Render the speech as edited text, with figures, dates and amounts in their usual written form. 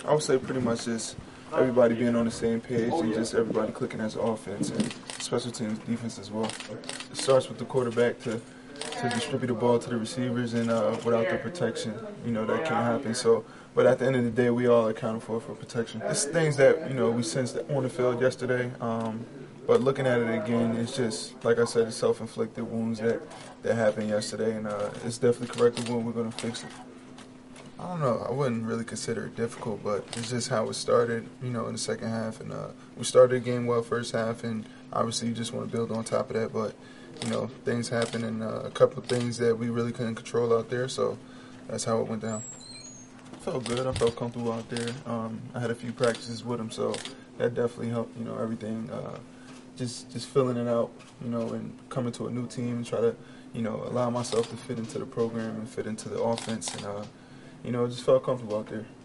I would say pretty much just everybody being on the same page and just everybody clicking as offense and special teams defense as well. It starts with the quarterback to distribute the ball to the receivers, and without the protection, that can't happen. So, but at the end of the day, we all account for protection. It's things that we sensed on the field yesterday. But looking at it again, it's just, like I said, it's self-inflicted wounds that happened yesterday, and it's definitely correctable. We're going to fix it. I don't know. I wouldn't really consider it difficult, but it's just how it started, in the second half. And we started the game well first half, and obviously you just want to build on top of that. But, things happened, and a couple of things that we really couldn't control out there, so that's how it went down. I felt good. I felt comfortable out there. I had a few practices with him, so that definitely helped, everything. Just filling it out, and coming to a new team and try to, allow myself to fit into the program and fit into the offense, and, just felt comfortable out there.